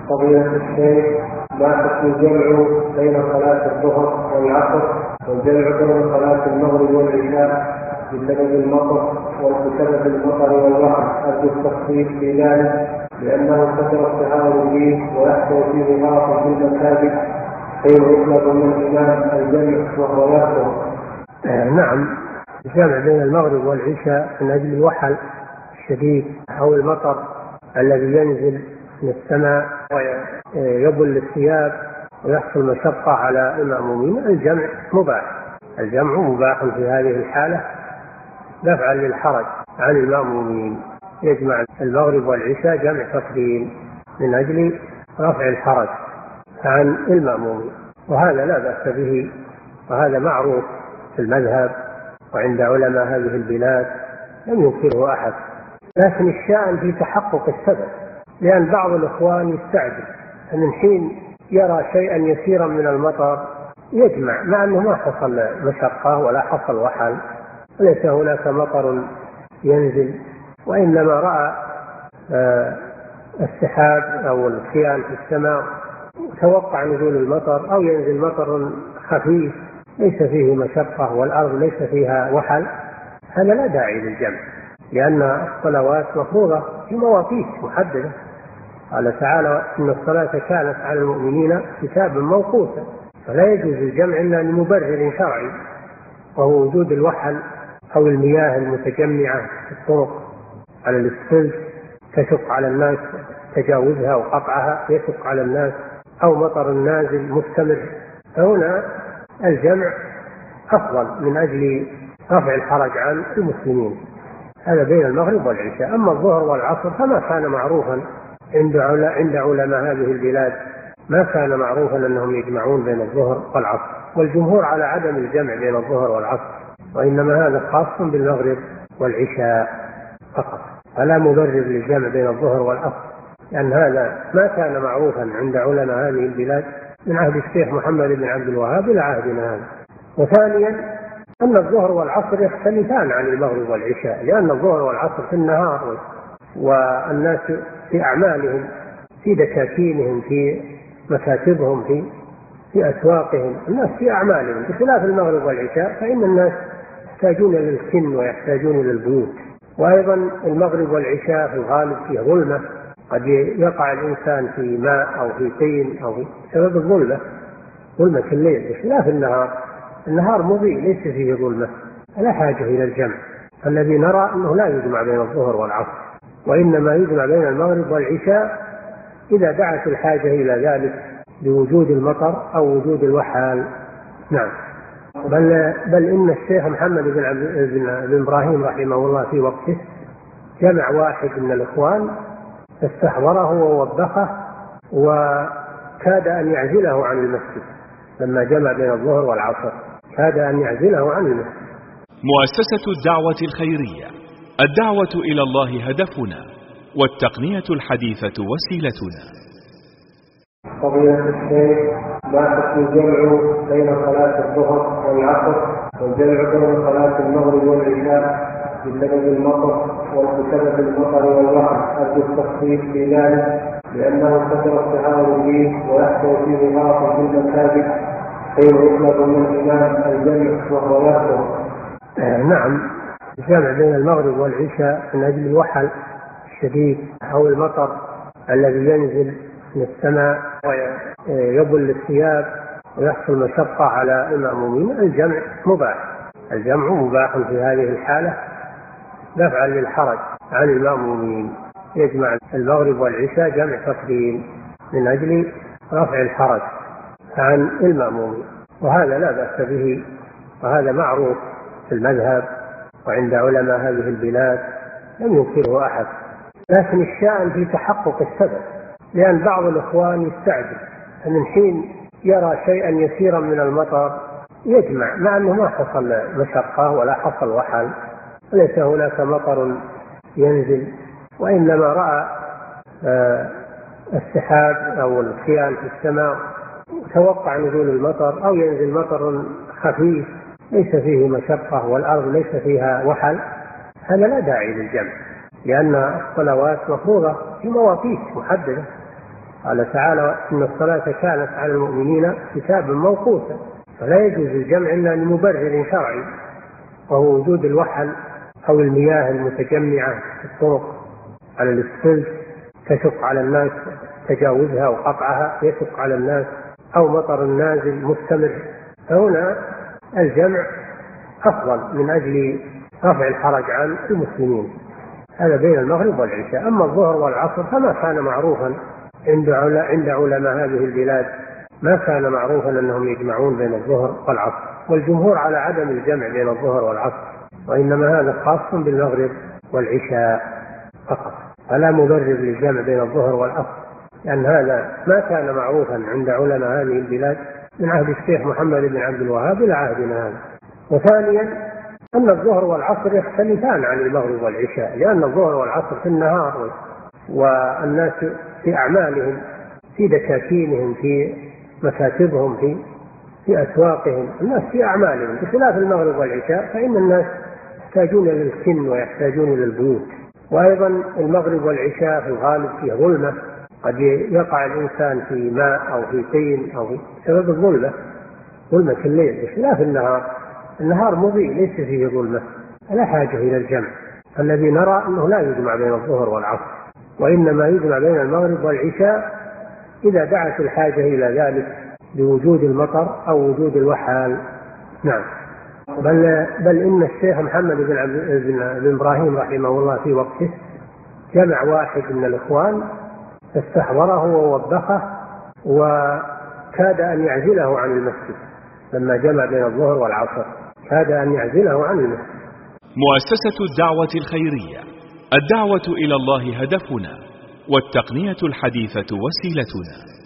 فضيلة الشيخ، ما حكم الجمع بين صلاة الظهر والعصر والجمع بين صلاة المغرب والعشاء بسبب المطر والوحل؟ أرجو التفصيل في ذلك لأنه كثر التهاون به ويحصل فيه غلط في المساجد حين يطلب من الإمام الجمع وهو يخطب. نعم، الجمع بين المغرب والعشاء من أجل الوحل الشديد أو المطر الذي ينزل من السماء ويبل الثياب ويحصل مشقة على المأمومين، الجمع مباح في هذه الحالة دفعا للحرج عن المأمومين. يجمع المغرب والعشاء جمع تفضيل من أجل رفع الحرج عن المأمومين، وهذا لا بأس به، وهذا معروف في المذهب وعند علماء هذه البلاد لم ينكره أحد. لكن الشأن في تحقق السبب، لأن بعض الإخوان يستعجل من حين يرى شيئا يسيرا من المطر يجمع، مع أنه ما حصل مشقة ولا حصل وحل، وليس هناك مطر ينزل، وإنما رأى السحاب أو الخيال في السماء وتوقع نزول المطر أو ينزل مطر خفيف ليس فيه مشقة والأرض ليس فيها وحل، هذا لا داعي للجمع، لأن الصلوات مفروضة في مواقيت محددة. قال تعالى: إن الصلاة كانت على المؤمنين كتابا موقوتا، فلا يجوز الجمع إلا لمبرر شرعي، وهو وجود الوحل أو المياه المتجمعة في الطرق على الاسفلت تشق على الناس تجاوزها وقطعها، يشق على الناس، أو مطر نازل مستمر، فهنا الجمع أفضل من أجل رفع الحرج عن المسلمين. هذا بين المغرب والعشاء. أما الظهر والعصر فما كان معروفا عند علماء هذه البلاد، ما كان معروفا أنهم يجمعون بين الظهر والعصر، والجمهور على عدم الجمع بين الظهر والعصر، وإنما هذا خاص بالمغرب والعشاء فقط، فلا مبرر للجمع بين الظهر والعصر، لأن هذا ما كان معروفا عند علماء هذه البلاد من عهد الشيخ محمد بن عبد الوهاب إلى عهدنا هذا. وثانيا أن الظهر والعصر يختلفان عن المغرب والعشاء، لأن الظهر والعصر في النهار، والناس في أعمالهم، في دكاكينهم، في مكاتبهم، في أسواقهم، الناس في أعمالهم، بخلاف المغرب والعشاء فإن الناس يحتاجون للسن ويحتاجون للبيوت. وأيضا المغرب والعشاء في الغالب فيه ظلمة، قد يقع الإنسان في ماء أو في طين أو بسبب ظلمة الليل، بخلاف النهار مضيء ليس فيه ظلمة، لا حاجة إلى الجمع. الذي نرى أنه لا يجمع بين الظهر والعصر، وإنما يجمع بين المغرب والعشاء إذا دعت الحاجة إلى ذلك بوجود المطر أو وجود الوحال. نعم، بل إن الشيخ محمد بن إبراهيم رحمه الله في وقته جمع واحد من الإخوان فاستحضره ووبخه وكاد أن يعزله عن المسجد، لما جمع بين الظهر والعصر كاد أن يعزله عن المسجد. مؤسسة الدعوة الخيرية، الدعوة إلى الله هدفنا، والتقنية الحديثة وسيلتنا. فضيلة الشيخ، ما حكم الجمع بين صلاة الظهر والعصر والجمع بين صلاة المغرب والعشاء بسبب المطر والوحل؟ أرجو التفصيل في ذلك لأنه كثر التهاون به ويحصل فيه غلط في المساجد حين يطلب من الإمام الجمع وهو يخطب. نعم، الجمع بين المغرب والعشاء من أجل الوحل الشديد أو المطر الذي ينزل من السماء ويبل الثياب ويحصل مشقة على المأمومين، الجمع مباح في هذه الحالة دفعا للحرج عن المأمومين. يجمع المغرب والعشاء جمع تفضيل من أجل رفع الحرج عن المأمومين، وهذا لا بأس به، وهذا معروف في المذهب وعند علماء هذه البلاد لم ينكره أحد. لكن الشأن في تحقق السبب، لأن بعض الإخوان يستعجل من حين يرى شيئا يسيرا من المطر يجمع، مع أنه ما حصل مشقة ولا حصل وحل، وليس هناك مطر ينزل، وإنما رأى السحاب أو الخيال في السماء وتوقع نزول المطر أو ينزل مطر خفيف ليس فيه مشقة والأرض ليس فيها وحل، هذا لا داعي للجمع، لأن الصلوات مفروضة في مواقيت محددة. قال تعالى إن الصلاة كانت على المؤمنين كتابا موقوتا، فلا يجوز الجمع إلا لمبرر شرعي، وهو وجود الوحل أو المياه المتجمعة في الطرق على الاسفلت تشق على الناس تجاوزها وقطعها يشق على الناس، أو مطر نازل مستمر، فهنا الجمع أفضل من أجل رفع الحرج عن المسلمين. هذا بين المغرب والعشاء. أما الظهر والعصر فما كان معروفا عند علماء هذه البلاد، ما كان معروفا أنهم يجمعون بين الظهر والعصر، والجمهور على عدم الجمع بين الظهر والعصر، وإنما هذا خاص بالمغرب والعشاء فقط، فلا مبرر للجمع بين الظهر والعصر، لأن هذا ما كان معروفا عند علماء هذه البلاد من عهد الشيخ محمد بن عبد الوهاب إلى عهدنا هذا. وثانيا أن الظهر والعصر يختلفان عن المغرب والعشاء، لأن الظهر والعصر في النهار، والناس في أعمالهم، في دكاكينهم، في مكاتبهم، في أسواقهم، الناس في أعمالهم، بخلاف المغرب والعشاء فإن الناس يحتاجون للسن ويحتاجون إلى البيوت. وأيضا المغرب والعشاء في الغالب فيه ظلمة، قد يقع الإنسان في ماء أو في طين أو بسبب الظلمة، ظلمة الليل، بخلاف النهار مضيء ليس فيه ظلمة، لا حاجة إلى الجمع. الذي نرى أنه لا يجمع بين الظهر والعصر، وإنما يجمع بين المغرب والعشاء إذا دعت الحاجة إلى ذلك بوجود المطر أو وجود الوحال. نعم. بل إن الشيخ محمد بن إبراهيم رحمه الله في وقته جمع واحد من الإخوان استحضره ووبخه وكاد أن يعزله عن المسجد، لما جمع بين الظهر والعصر كاد أن يعزله عن المسجد. مؤسسة الدعوة الخيرية، الدعوة إلى الله هدفنا، والتقنية الحديثة وسيلتنا.